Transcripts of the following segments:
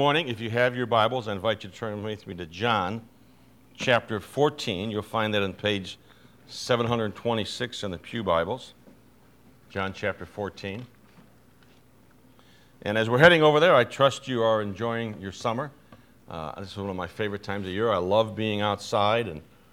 morning, if you have your Bibles, I invite you to turn with me to John chapter 14. You'll find that on page 726 in the Pew Bibles. John chapter 14. And as we're heading over there, I trust you are enjoying your summer. This is one of my favorite times of year. I love being outside, and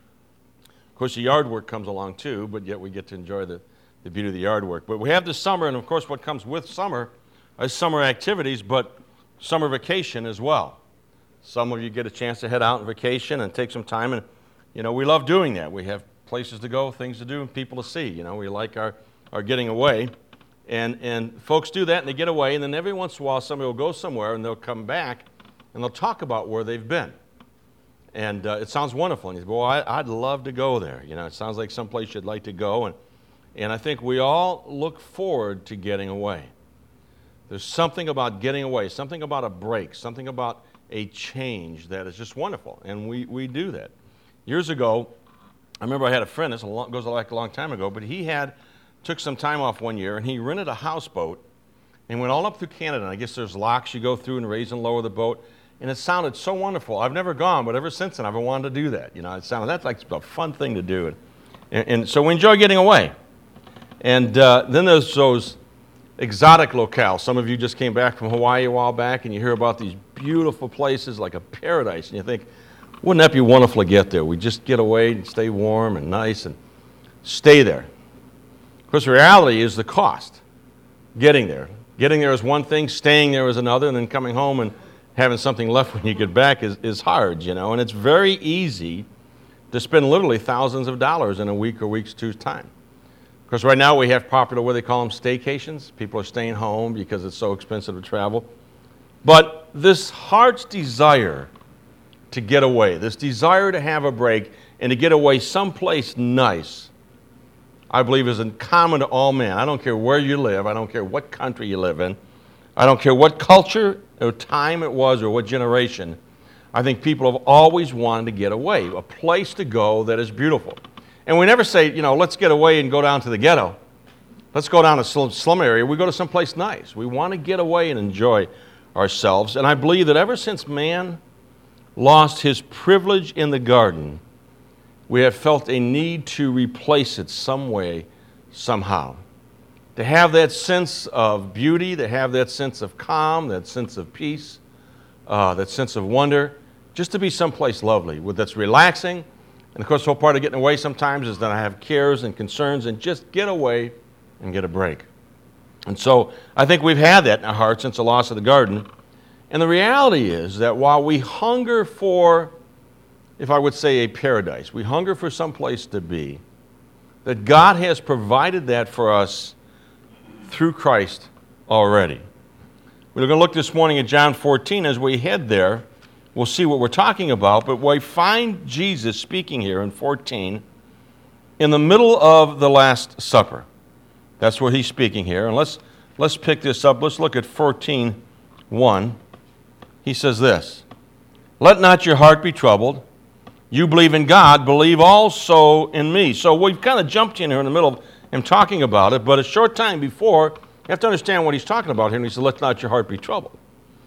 of course the yard work comes along too, but yet we get to enjoy the beauty of the yard work. But we have the summer, and of course what comes with summer is summer activities, but summer vacation as well. Some of you get a chance to head out on vacation and take some time, and we love doing that. We have places to go, things to do, and people to see. We like our getting away, and folks do that, and they get away, and then every once in a while somebody will go somewhere, and they'll come back, and they'll talk about where they've been. And it sounds wonderful, and you say, well, I'd love to go there. It sounds like someplace you'd like to go, and I think we all look forward to getting away. There's something about getting away, something about a break, something about a change that is just wonderful, and we do that. Years ago, I remember I had a friend, this goes like a long time ago, but he took some time off one year, and he rented a houseboat and went all up through Canada. And I guess there's locks you go through and raise and lower the boat, and it sounded so wonderful. I've never gone, but ever since then I've wanted to do that. That's like a fun thing to do, and so we enjoy getting away. And then there's those exotic locales. Some of you just came back from Hawaii a while back, and you hear about these beautiful places like a paradise, and you think, wouldn't that be wonderful to get there? We just get away and stay warm and nice and stay there. Of course, the reality is the cost. Getting there. Getting there is one thing, staying there is another, and then coming home and having something left when you get back is hard, and it's very easy to spend literally thousands of dollars in a week or week's two time. Of course, right now we have popular, what they call them, staycations. People are staying home because it's so expensive to travel. But this heart's desire to get away, this desire to have a break and to get away someplace nice, I believe is in common to all men. I don't care where you live. I don't care what country you live in. I don't care what culture or time it was or what generation. I think people have always wanted to get away, a place to go that is beautiful. And we never say, let's get away and go down to the ghetto. Let's go down to slum area. We go to someplace nice. We want to get away and enjoy ourselves. And I believe that ever since man lost his privilege in the garden, we have felt a need to replace it some way, somehow. To have that sense of beauty, to have that sense of calm, that sense of peace, that sense of wonder, just to be someplace lovely, that's relaxing. And of course, the whole part of getting away sometimes is that I have cares and concerns, and just get away and get a break. And so I think we've had that in our hearts since the loss of the garden. And the reality is that while we hunger for, if I would say, a paradise, we hunger for some place to be, that God has provided that for us through Christ already. We're going to look this morning at John 14. As we head there, we'll see what we're talking about, but we find Jesus speaking here in 14 in the middle of the Last Supper. That's where he's speaking here. And let's pick this up. Let's look at 14:1. He says this, "Let not your heart be troubled. You believe in God, believe also in me." So we've kind of jumped in here in the middle of him talking about it, but a short time before, you have to understand what he's talking about here. And he said, "Let not your heart be troubled."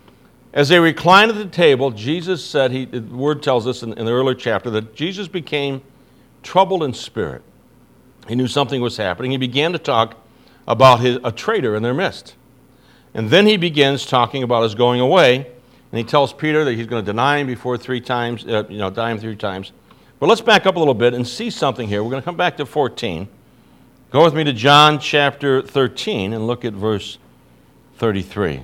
As they reclined at the table, Jesus said, the word tells us in the earlier chapter, that Jesus became troubled in spirit. He knew something was happening. He began to talk about a traitor in their midst. And then he begins talking about his going away, and he tells Peter that he's going to deny him die him 3 times. But let's back up a little bit and see something here. We're going to come back to 14. Go with me to John chapter 13 and look at verse 33.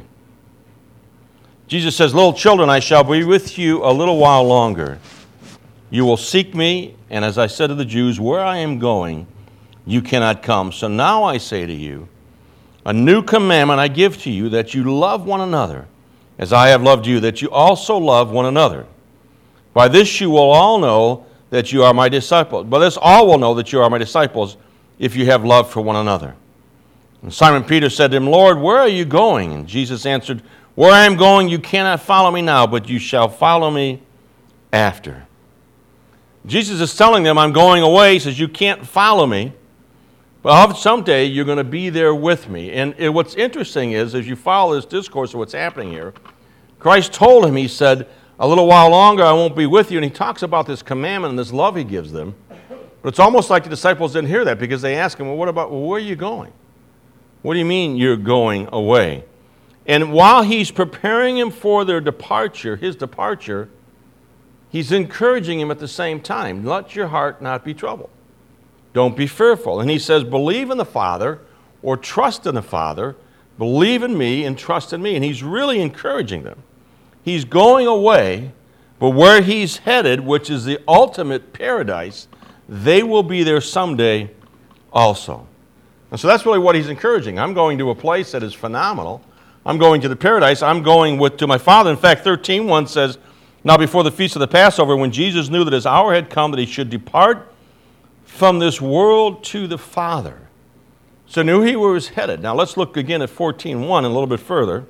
Jesus says, "Little children, I shall be with you a little while longer. You will seek me, and as I said to the Jews, where I am going, you cannot come. So now I say to you, a new commandment I give to you, that you love one another, as I have loved you, that you also love one another. By this you will all know that you are my disciples. By this all will know that you are my disciples, if you have love for one another." And Simon Peter said to him, "Lord, where are you going?" And Jesus answered, "Where I am going, you cannot follow me now, but you shall follow me after." Jesus is telling them, I'm going away. He says, you can't follow me, but someday you're going to be there with me. And what's interesting is, as you follow this discourse of what's happening here, Christ told him, he said, a little while longer I won't be with you. And he talks about this commandment and this love he gives them. But it's almost like the disciples didn't hear that because they ask him, where are you going? What do you mean you're going away? And while he's preparing him for their departure, his departure, he's encouraging him at the same time. Let your heart not be troubled. Don't be fearful. And he says, believe in the Father or trust in the Father. Believe in me and trust in me. And he's really encouraging them. He's going away, but where he's headed, which is the ultimate paradise, they will be there someday also. And so that's really what he's encouraging. I'm going to a place that is phenomenal. I'm going to the paradise. I'm going to my Father. In fact, 13:1 says, now before the feast of the Passover, when Jesus knew that his hour had come that he should depart from this world to the Father. So knew he was headed. Now let's look again at 14:1 a little bit further.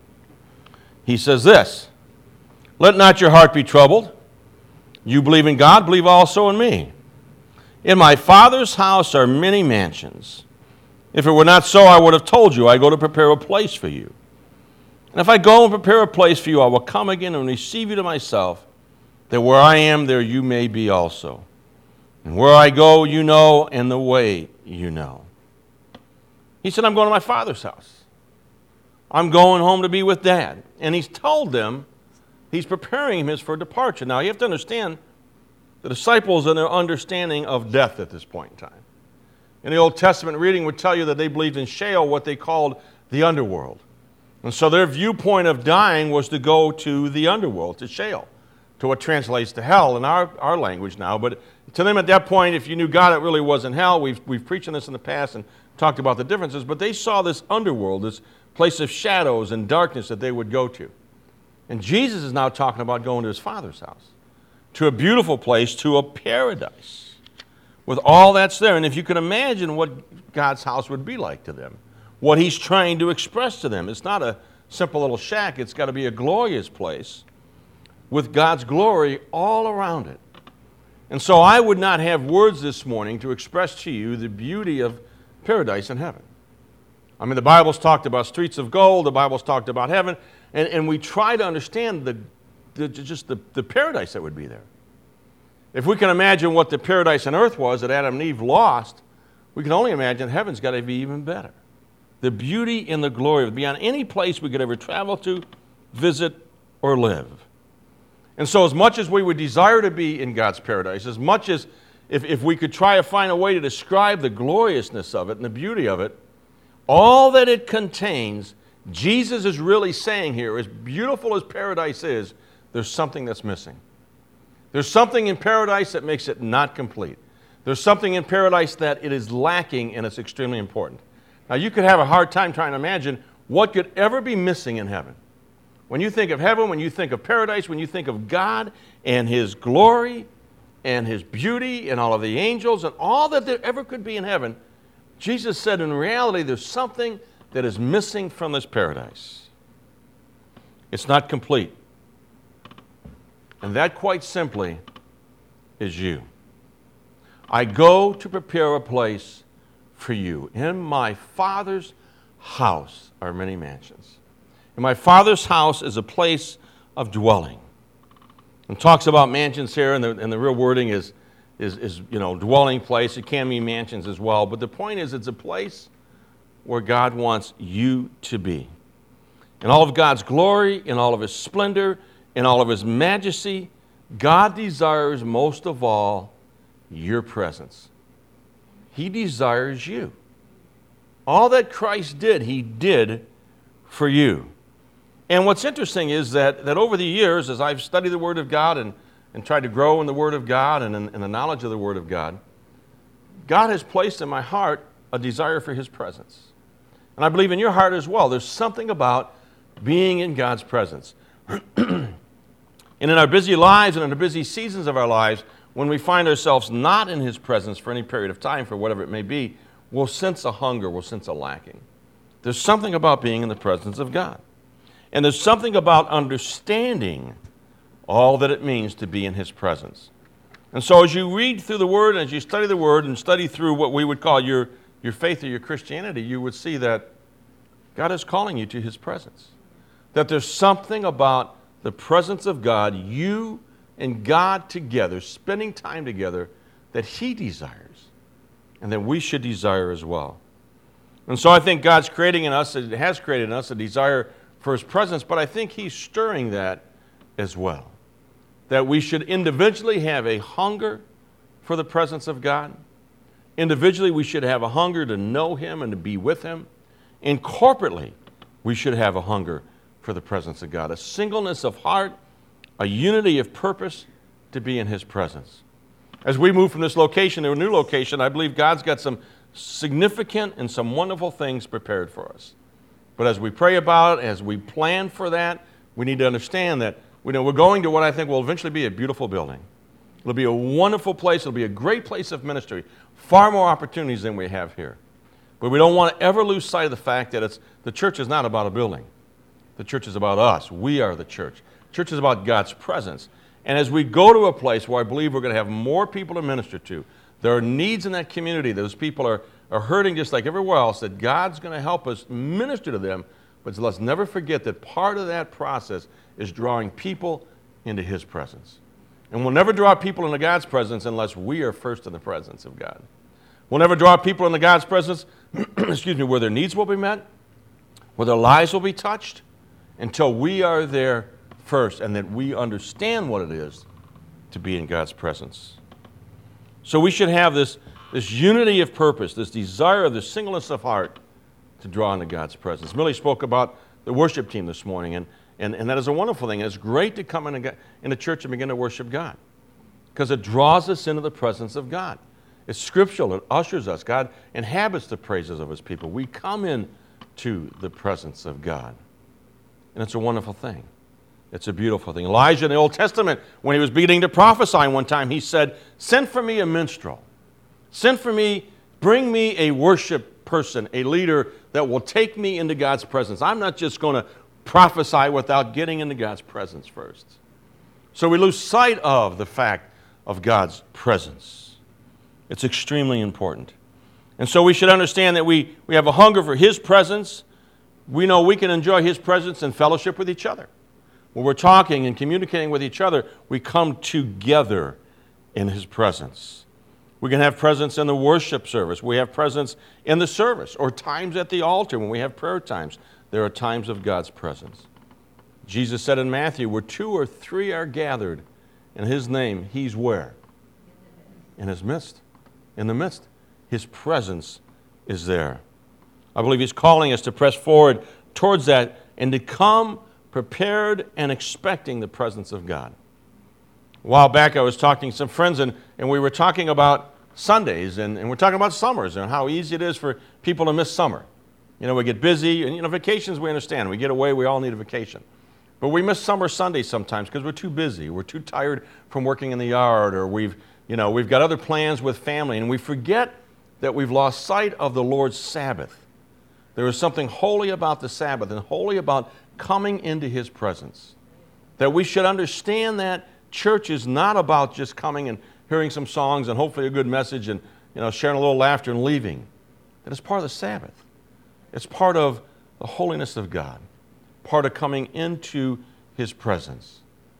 He says this, let not your heart be troubled. You believe in God, believe also in me. In my Father's house are many mansions. If it were not so, I would have told you, I go to prepare a place for you. And if I go and prepare a place for you, I will come again and receive you to myself, that where I am, there you may be also. And where I go, you know, and the way you know. He said, I'm going to my Father's house. I'm going home to be with Dad. And he's told them, he's preparing him for departure. Now, you have to understand, the disciples and their understanding of death at this point in time. In the Old Testament reading would tell you that they believed in Sheol, what they called the underworld. And so their viewpoint of dying was to go to the underworld, to Sheol, to what translates to hell in our language now. But to them at that point, if you knew God, it really wasn't hell. We've preached on this in the past and talked about the differences. But they saw this underworld, this place of shadows and darkness that they would go to. And Jesus is now talking about going to his Father's house, to a beautiful place, to a paradise, with all that's there. And if you can imagine what God's house would be like to them, what he's trying to express to them, it's not a simple little shack. It's got to be a glorious place with God's glory all around it. And so I would not have words this morning to express to you the beauty of paradise in heaven. I mean, the Bible's talked about streets of gold. The Bible's talked about heaven. And we try to understand the paradise that would be there. If we can imagine what the paradise on earth was that Adam and Eve lost, we can only imagine heaven's got to be even better. The beauty and the glory beyond any place we could ever travel to, visit, or live. And so as much as we would desire to be in God's paradise, as much as if we could try to find a way to describe the gloriousness of it and the beauty of it, all that it contains, Jesus is really saying here, as beautiful as paradise is, there's something that's missing. There's something in paradise that makes it not complete. There's something in paradise that it is lacking, and it's extremely important. Now, you could have a hard time trying to imagine what could ever be missing in heaven. When you think of heaven, when you think of paradise, when you think of God and his glory and his beauty and all of the angels and all that there ever could be in heaven, Jesus said in reality there's something that is missing from this paradise. It's not complete. And that quite simply is you. I go to prepare a place for you. In my Father's house are many mansions. And my Father's house is a place of dwelling. And talks about mansions here, and the real wording is dwelling place. It can mean mansions as well. But the point is, it's a place where God wants you to be. In all of God's glory, in all of his splendor, in all of his majesty, God desires most of all your presence. He desires you. All that Christ did, he did for you. And what's interesting is that over the years, as I've studied the Word of God and tried to grow in the Word of God and in the knowledge of the Word of God, God has placed in my heart a desire for his presence. And I believe in your heart as well. There's something about being in God's presence. And in our busy lives and in the busy seasons of our lives, when we find ourselves not in his presence for any period of time, for whatever it may be, we'll sense a hunger, we'll sense a lacking. There's something about being in the presence of God. And there's something about understanding all that it means to be in his presence. And so as you read through the Word, and as you study the Word and study through what we would call your faith or your Christianity, you would see that God is calling you to his presence. that there's something about the presence of God, you and God together, spending time together, that He desires and that we should desire as well. And so I think God's creating in us, it has created in us a desire for His presence, but I think He's stirring that as well. That we should individually have a hunger for the presence of God. Individually, we should have a hunger to know Him and to be with Him. And corporately, we should have a hunger for the presence of God, a singleness of heart, a unity of purpose to be in His presence. As we move from this location to a new location, I believe God's got some significant and some wonderful things prepared for us. But as we pray about it, as we plan for that, we need to understand that we're going to what I think will eventually be a beautiful building. It'll be a wonderful place. It'll be a great place of ministry. Far more opportunities than we have here. But we don't want to ever lose sight of the fact that the church is not about a building. The church is about us. We are the church. Church is about God's presence. And as we go to a place where I believe we're going to have more people to minister to, there are needs in that community. Those people are hurting just like everywhere else, that God's going to help us minister to them. But let's never forget that part of that process is drawing people into His presence. And we'll never draw people into God's presence unless we are first in the presence of God. We'll never draw people into God's presence, where their needs will be met, where their lives will be touched, until we are there first and that we understand what it is to be in God's presence. So we should have this unity of purpose, this desire, this singleness of heart to draw into God's presence. Millie spoke about the worship team this morning, and that is a wonderful thing. It's great to come into church and begin to worship God because it draws us into the presence of God. It's scriptural. It ushers us. God inhabits the praises of His people. We come in to the presence of God. And it's a wonderful thing. It's a beautiful thing. Elijah in the Old Testament, when he was beginning to prophesy one time, he said, "Send for me a minstrel. Send for me, bring me a worship person, a leader that will take me into God's presence. I'm not just going to prophesy without getting into God's presence first." So we lose sight of the fact of God's presence. It's extremely important. And so we should understand that we have a hunger for His presence. We know we can enjoy His presence and fellowship with each other. When we're talking and communicating with each other, we come together in His presence. We can have presence in the worship service. We have presence in the service or times at the altar when we have prayer times. There are times of God's presence. Jesus said in Matthew, where 2 or 3 are gathered in His name, He's where? In His midst. In the midst. His presence is there. I believe He's calling us to press forward towards that and to come prepared and expecting the presence of God. A while back I was talking to some friends and we were talking about Sundays and we're talking about summers and how easy it is for people to miss summer. You know, we get busy and vacations we understand. We get away, we all need a vacation. But we miss summer Sundays sometimes because we're too busy. We're too tired from working in the yard or we've got other plans with family and we forget that we've lost sight of the Lord's Sabbath. There is something holy about the Sabbath and holy about coming into His presence. That we should understand that church is not about just coming and hearing some songs and hopefully a good message and sharing a little laughter and leaving. That it's part of the Sabbath. It's part of the holiness of God. Part of coming into His presence.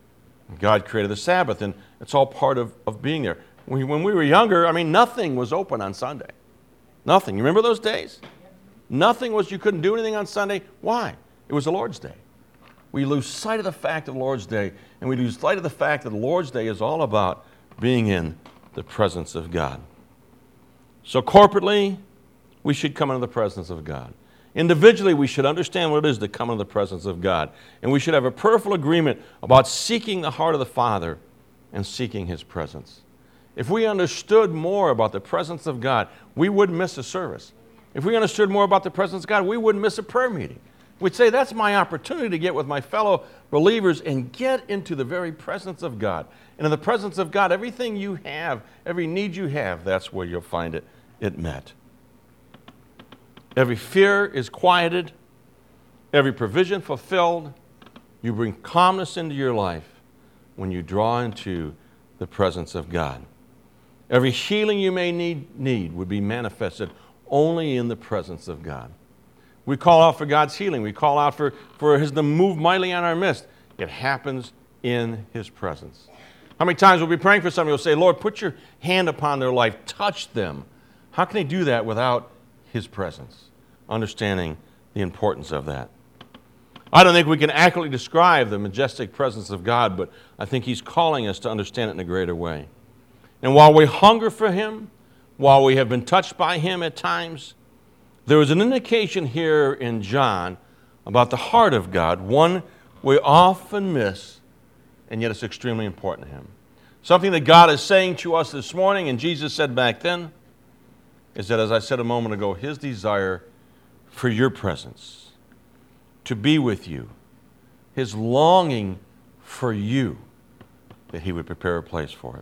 God created the Sabbath and it's all part of being there. When we were younger, nothing was open on Sunday. Nothing. You remember those days? You couldn't do anything on Sunday. Why? It was the Lord's Day. We lose sight of the fact of the Lord's Day, and we lose sight of the fact that the Lord's Day is all about being in the presence of God. So corporately, we should come into the presence of God. Individually, we should understand what it is to come into the presence of God. And we should have a prayerful agreement about seeking the heart of the Father and seeking His presence. If we understood more about the presence of God, we wouldn't miss a service. If we understood more about the presence of God, we wouldn't miss a prayer meeting. We'd say, that's my opportunity to get with my fellow believers and get into the very presence of God. And in the presence of God, everything you have, every need you have, that's where you'll find it met. Every fear is quieted, every provision fulfilled. You bring calmness into your life when you draw into the presence of God. Every healing you may need would be manifested only in the presence of God. We call out for God's healing. We call out for His to move mightily on our midst. It happens in His presence. How many times we'll be praying for somebody, we'll say, Lord, put your hand upon their life, touch them. How can they do that without His presence? Understanding the importance of that. I don't think we can accurately describe the majestic presence of God, but I think He's calling us to understand it in a greater way. And while we hunger for Him, while we have been touched by Him at times, there is an indication here in John about the heart of God, one we often miss, and yet it's extremely important to Him. Something that God is saying to us this morning, and Jesus said back then, is that, as I said a moment ago, His desire for your presence, to be with you, His longing for you, that He would prepare a place for it.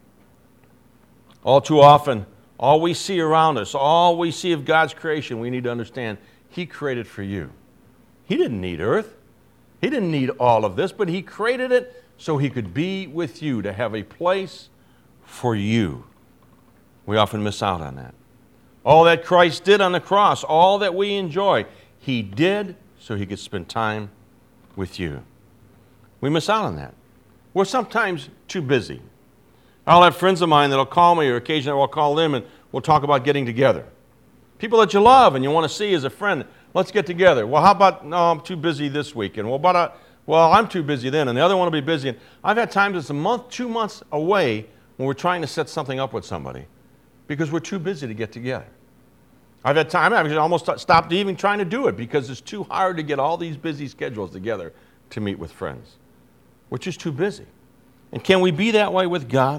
All too often, all we see around us, all we see of God's creation, we need to understand He created for you. He didn't need earth. He didn't need all of this, but He created it so He could be with you, to have a place for you. We often miss out on that. All that Christ did on the cross, all that we enjoy, He did so He could spend time with you. We miss out on that. We're sometimes too busy. I'll have friends of mine that'll call me, or occasionally I'll call them, and we'll talk about getting together. People that you love and you want to see as a friend, let's get together. Well, how about, no, I'm too busy this weekend. Well, I'm too busy then, and the other one will be busy. And I've had times it's a month, 2 months away when we're trying to set something up with somebody because we're too busy to get together. I've had time, I've almost stopped even trying to do it because it's too hard to get all these busy schedules together to meet with friends. We're just too busy. And can we be that way with God?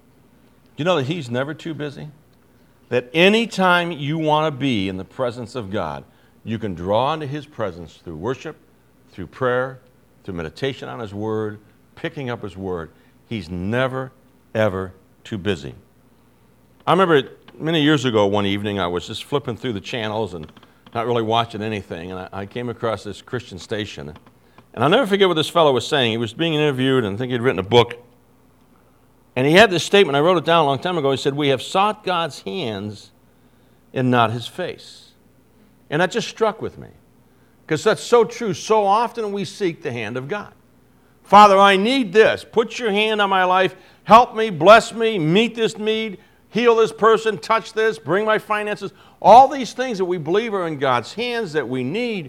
You know that He's never too busy? That any time you want to be in the presence of God, you can draw into His presence through worship, through prayer, through meditation on His Word, picking up His Word. He's never, ever too busy. I remember many years ago, one evening, I was just flipping through the channels and not really watching anything, and I came across this Christian station. And I'll never forget what this fellow was saying. He was being interviewed, and I think he'd written a book. And he had this statement, I wrote it down a long time ago. He said, "We have sought God's hands and not His face." And that just struck with me, because that's so true. So often we seek the hand of God. Father, I need this. Put your hand on my life. Help me, bless me, meet this need, heal this person, touch this, bring my finances. All these things that we believe are in God's hands that we need,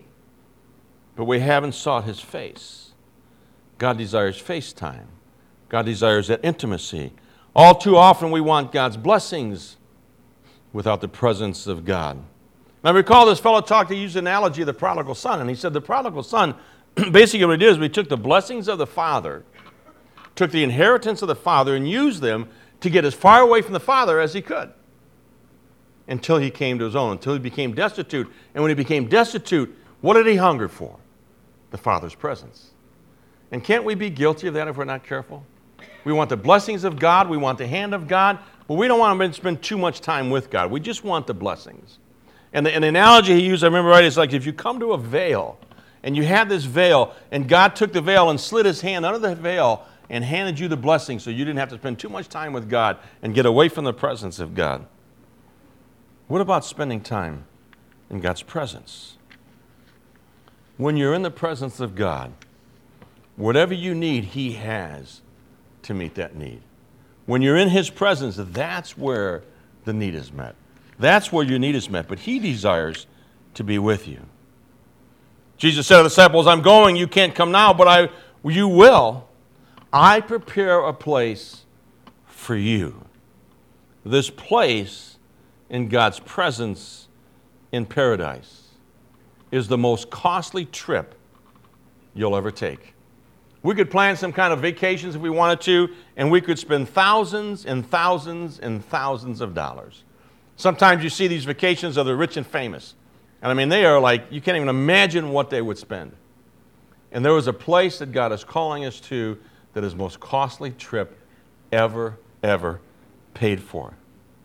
but we haven't sought His face. God desires face time. God desires that intimacy. All too often we want God's blessings without the presence of God. Now, I recall this fellow he used the analogy of the prodigal son, and he said the prodigal son, basically what he did is we took the blessings of the father, took the inheritance of the father, and used them to get as far away from the father as he could until he came to his own, until he became destitute. And when he became destitute, what did he hunger for? The Father's presence. And can't we be guilty of that if we're not careful? We want the blessings of God, we want the hand of God, but we don't want to spend too much time with God. We just want the blessings. And the analogy he used, I remember right, is like if you come to a veil, and you have this veil, and God took the veil and slid His hand under the veil and handed you the blessing so you didn't have to spend too much time with God and get away from the presence of God. What about spending time in God's presence? When you're in the presence of God, whatever you need, He has to meet that need. When you're in His presence, that's where the need is met. That's where your need is met, but He desires to be with you. Jesus said to the disciples, "I'm going, you can't come now, but you will. I prepare a place for you." This place in God's presence in paradise is the most costly trip you'll ever take. We could plan some kind of vacations if we wanted to, and we could spend thousands and thousands and thousands of dollars. Sometimes you see these vacations of the rich and famous. And I mean, they are like, you can't even imagine what they would spend. And there was a place that God is calling us to that is the most costly trip ever paid for.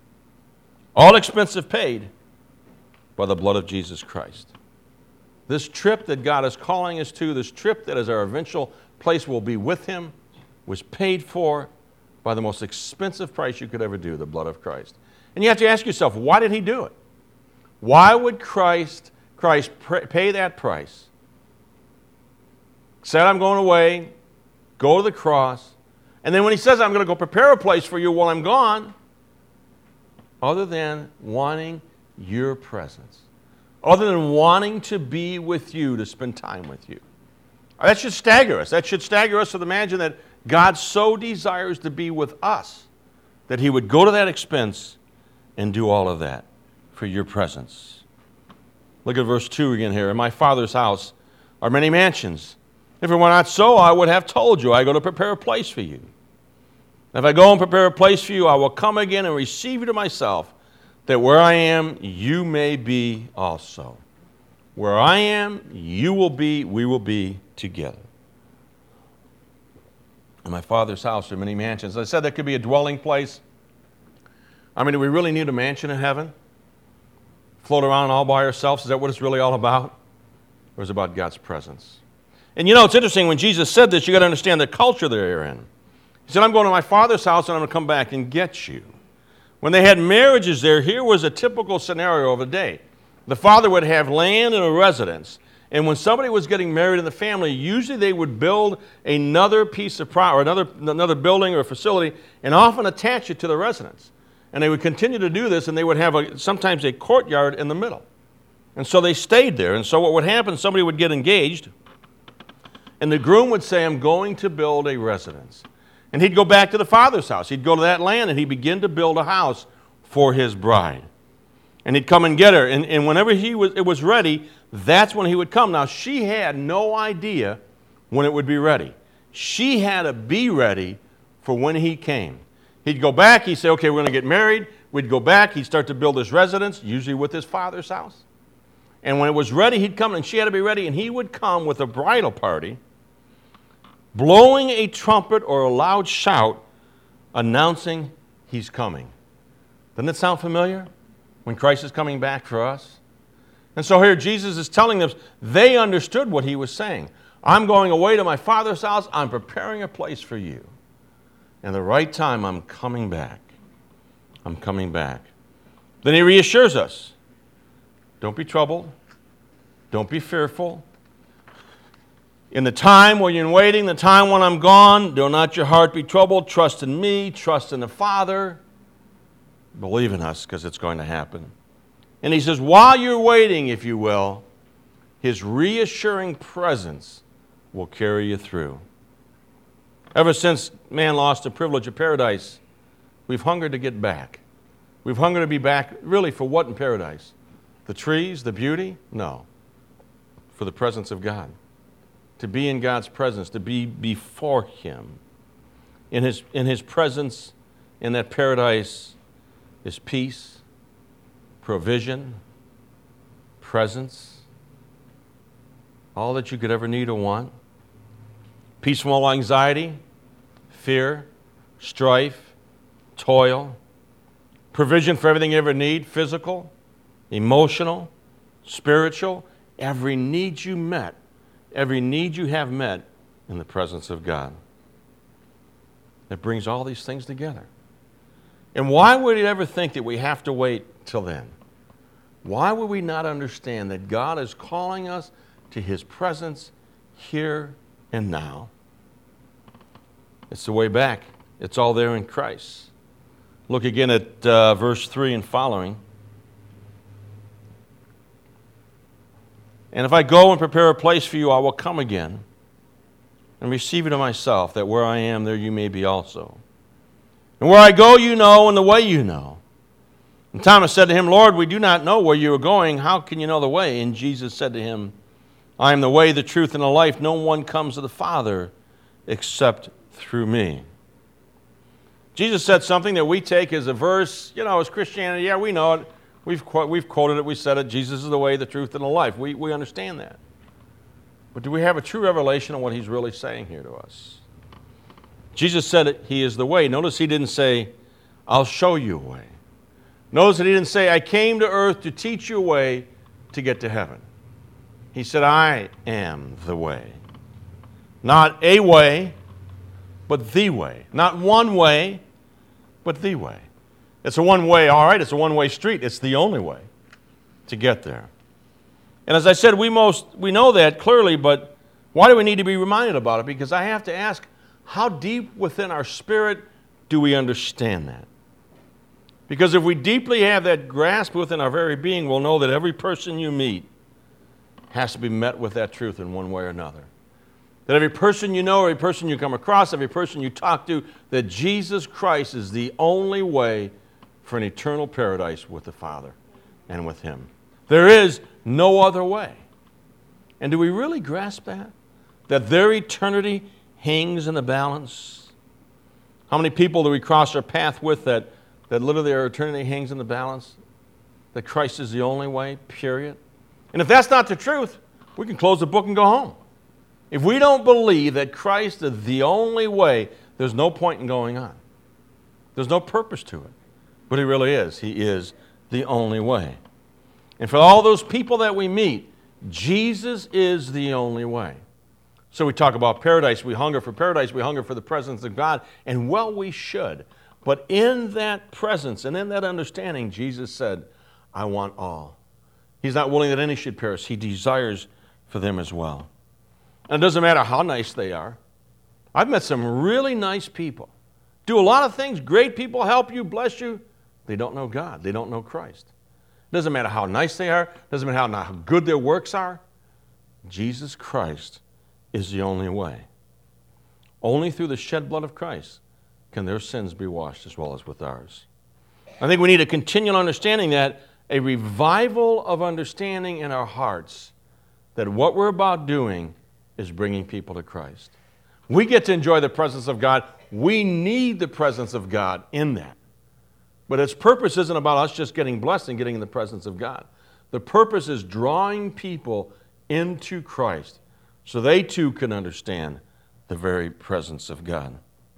All expensive paid by the blood of Jesus Christ. This trip that God is calling us to, this trip that is our eventual place we'll be with Him, was paid for by the most expensive price you could ever do, the blood of Christ. And you have to ask yourself, why did He do it? Why would Christ Christ pay that price. Said, I'm going away, go to the cross. And then when he says, I'm going to go prepare a place for you while I'm gone, other than wanting your presence, other than wanting to be with you, to spend time with you. That should stagger us. That should stagger us to imagine that God so desires to be with us that he would go to that expense and do all of that for your presence. Look at verse 2 again here. In my Father's house are many mansions. If it were not so, I would have told you, I go to prepare a place for you. If I go and prepare a place for you, I will come again and receive you to myself, that where I am, you may be also. Where I am, you will be, we will be together. In my Father's house are many mansions. I said that could be a dwelling place. I mean, do we really need a mansion in heaven? Float around all by ourselves? Is that what it's really all about? Or is it about God's presence? And you know, it's interesting, when Jesus said this, you got to understand the culture they're in. He said, I'm going to my Father's house and I'm going to come back and get you. When they had marriages there, here was a typical scenario of the day. The father would have land and a residence. And when somebody was getting married in the family, usually they would build another piece of property, or another building or facility, and often attach it to the residence. And they would continue to do this, and they would have sometimes a courtyard in the middle. And so they stayed there. And so what would happen, somebody would get engaged, and the groom would say, I'm going to build a residence. And he'd go back to the father's house. He'd go to that land, and he'd begin to build a house for his bride. And he'd come and get her. And whenever it was ready, that's when he would come. Now, she had no idea when it would be ready. She had to be ready for when he came. He'd go back. He'd say, okay, we're going to get married. We'd go back. He'd start to build his residence, usually with his father's house. And when it was ready, he'd come, and she had to be ready. And he would come with a bridal party, blowing a trumpet or a loud shout, announcing he's coming. Doesn't it sound familiar? When Christ is coming back for us. And so here Jesus is telling them, they understood what he was saying. I'm going away to my Father's house. I'm preparing a place for you. And the right time, I'm coming back. I'm coming back. Then he reassures us. Don't be troubled. Don't be fearful. In the time when you're waiting, the time when I'm gone, do not your heart be troubled. Trust in me. Trust in the Father. Believe in us, because it's going to happen. And he says, while you're waiting, if you will, his reassuring presence will carry you through. Ever since man lost the privilege of paradise, we've hungered to get back. We've hungered to be back, really, for what in paradise? The trees, the beauty? No. For the presence of God. To be in God's presence, to be before him. In his presence, in that paradise, is peace, provision, presence, all that you could ever need or want. Peace from all anxiety, fear, strife, toil, provision for everything you ever need, physical, emotional, spiritual, every need you met, every need you have met in the presence of God. It brings all these things together. And why would he ever think that we have to wait till then? Why would we not understand that God is calling us to his presence here and now? It's the way back. It's all there in Christ. Look again at verse 3 and following. And if I go and prepare a place for you, I will come again and receive you to myself, that where I am, there you may be also. And where I go, you know, and the way you know. And Thomas said to him, Lord, we do not know where you are going. How can you know the way? And Jesus said to him, I am the way, the truth, and the life. No one comes to the Father except through me. Jesus said something that we take as a verse, as Christianity. Yeah, we know it. We've quoted it. We said it. Jesus is the way, the truth, and the life. We understand that. But do we have a true revelation of what he's really saying here to us? Jesus said it, he is the way. Notice he didn't say, I'll show you a way. Notice that he didn't say, I came to earth to teach you a way to get to heaven. He said, I am the way. Not a way, but the way. Not one way, but the way. It's a one way, all right, it's a one-way street. It's the only way to get there. And as I said, we know that clearly, but why do we need to be reminded about it? Because I have to ask, how deep within our spirit do we understand that? Because if we deeply have that grasp within our very being, we'll know that every person you meet has to be met with that truth in one way or another. That every person you know, every person you come across, every person you talk to, that Jesus Christ is the only way for an eternal paradise with the Father and with Him. There is no other way. And do we really grasp that? That their eternity hangs in the balance? How many people do we cross our path with that literally their eternity hangs in the balance? That Christ is the only way, period? And if that's not the truth, we can close the book and go home. If we don't believe that Christ is the only way, there's no point in going on. There's no purpose to it. But He really is. He is the only way. And for all those people that we meet, Jesus is the only way. So we talk about paradise. We hunger for paradise. We hunger for the presence of God. And well, we should. But in that presence and in that understanding, Jesus said, I want all. He's not willing that any should perish. He desires for them as well. And it doesn't matter how nice they are. I've met some really nice people. Do a lot of things. Great people, help you, bless you. They don't know God. They don't know Christ. It doesn't matter how nice they are. It doesn't matter how good their works are. Jesus Christ is the only way. Only through the shed blood of Christ can their sins be washed as well as with ours. I think we need a continual understanding that a revival of understanding in our hearts that what we're about doing is bringing people to Christ. We get to enjoy the presence of God. We need the presence of God in that. But its purpose isn't about us just getting blessed and getting in the presence of God. The purpose is drawing people into Christ so they too can understand the very presence of God.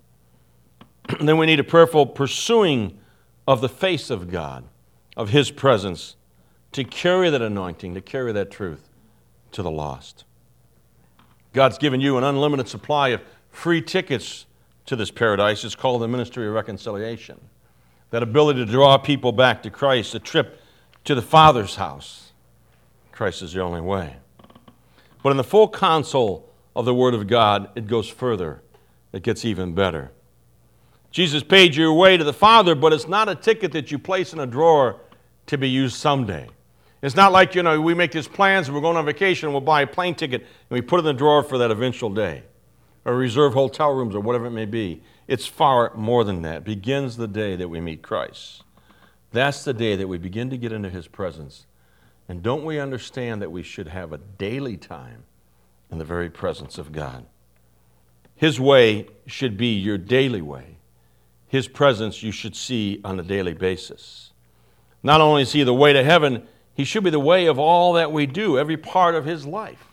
And then we need a prayerful pursuing of the face of God, of His presence, to carry that anointing, to carry that truth to the lost. God's given you an unlimited supply of free tickets to this paradise. It's called the Ministry of Reconciliation. That ability to draw people back to Christ, a trip to the Father's house. Christ is the only way. But in the full counsel of the Word of God, it goes further. It gets even better. Jesus paid your way to the Father, but it's not a ticket that you place in a drawer to be used someday. It's not like, we make these plans and we're going on vacation and we'll buy a plane ticket and we put it in the drawer for that eventual day. Or reserve hotel rooms or whatever it may be. It's far more than that. It begins the day that we meet Christ. That's the day that we begin to get into His presence. And don't we understand that we should have a daily time in the very presence of God? His way should be your daily way. His presence you should see on a daily basis. Not only is He the way to heaven, He should be the way of all that we do, every part of His life.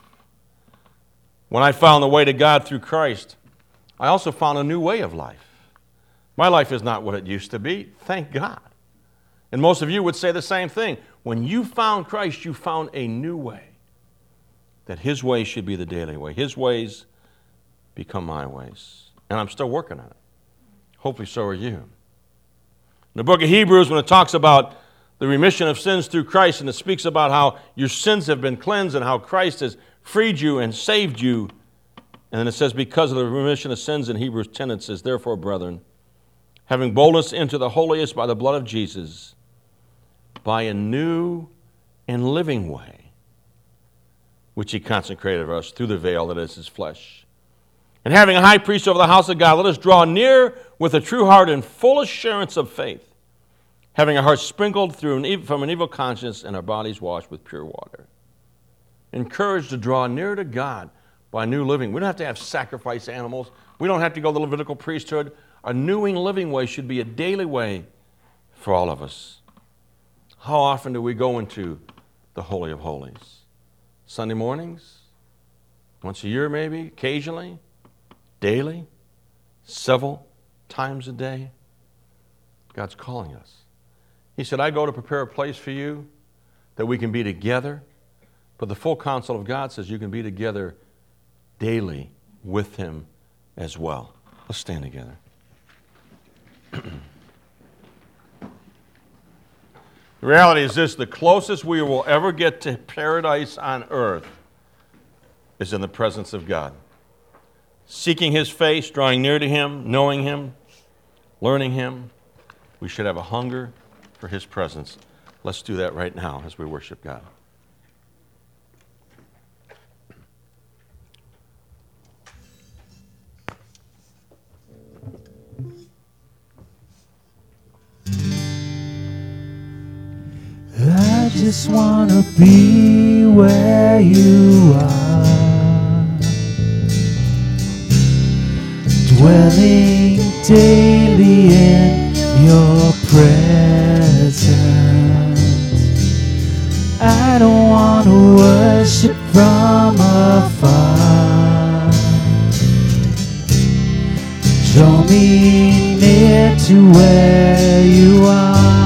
When I found the way to God through Christ, I also found a new way of life. My life is not what it used to be, thank God. And most of you would say the same thing. When you found Christ, you found a new way. That His way should be the daily way. His ways become my ways. And I'm still working on it. Hopefully so are you. In the book of Hebrews, when it talks about the remission of sins through Christ, and it speaks about how your sins have been cleansed and how Christ has freed you and saved you. And then it says, because of the remission of sins in Hebrews 10, it says, therefore, brethren, having boldness into the holiest by the blood of Jesus, by a new and living way, which He consecrated for us through the veil that is His flesh. And having a high priest over the house of God, let us draw near with a true heart and full assurance of faith, having our hearts sprinkled from an evil conscience and our bodies washed with pure water. Encouraged to draw near to God by new living. We don't have to have sacrifice animals. We don't have to go to the Levitical priesthood. A new and living way should be a daily way for all of us. How often do we go into the Holy of Holies? Sunday mornings? Once a year maybe? Occasionally? Daily? Several times a day? God's calling us. He said, I go to prepare a place for you that we can be together. But the full counsel of God says you can be together daily with Him as well. Let's stand together. The reality is this: the closest we will ever get to paradise on earth is in the presence of God. Seeking His face, drawing near to Him, knowing Him, learning Him. We should have a hunger for His presence. Let's do that right now as we worship God. I just want to be where you are, dwelling daily in your presence. I don't want to worship from afar. Draw me near to where you are.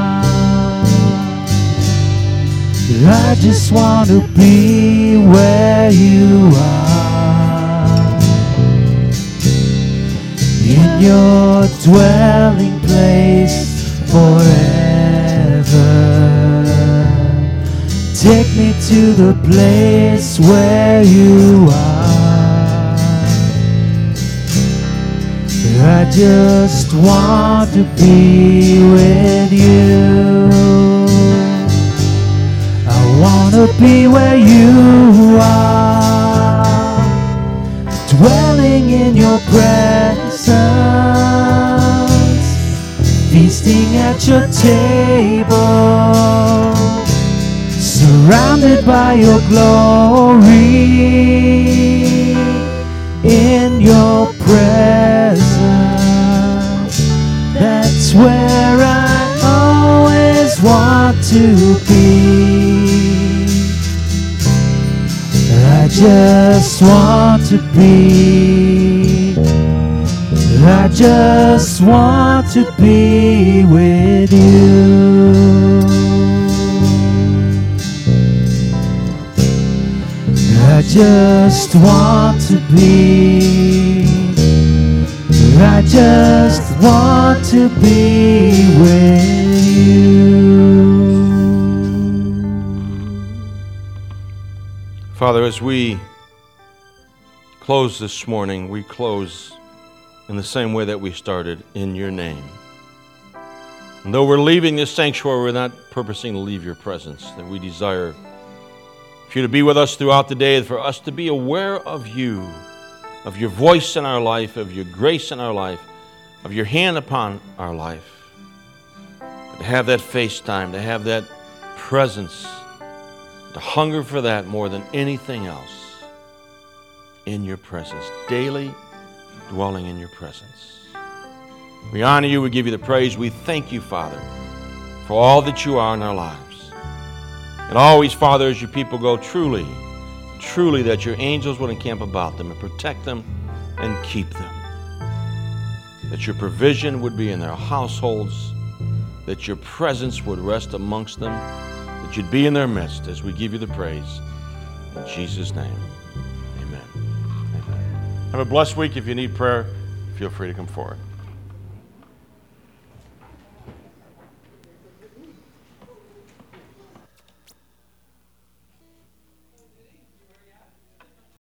I just want to be where you are, in your dwelling place forever. Take me to the place where you are. I just want to be with you. I want to be where you are, dwelling in your presence, feasting at your table, surrounded by your glory, in your presence. That's where I always want to be. I just want to be. I just want to be with you. I just want to be. I just want to be with you. Father, as we close this morning, we close in the same way that we started, in your name. And though we're leaving this sanctuary, we're not purposing to leave your presence, that we desire for you to be with us throughout the day, for us to be aware of you, of your voice in our life, of your grace in our life, of your hand upon our life. To have that face time, to have that presence, to hunger for that more than anything else, in your presence, daily dwelling in your presence. We honor you, we give you the praise, we thank you, Father, for all that you are in our lives. And always, Father, as your people go, truly that your angels would encamp about them and protect them and keep them. That your provision would be in their households, that your presence would rest amongst them, that you'd be in their midst as we give you the praise. In Jesus' name, amen. Amen. Have a blessed week. If you need prayer, feel free to come forward.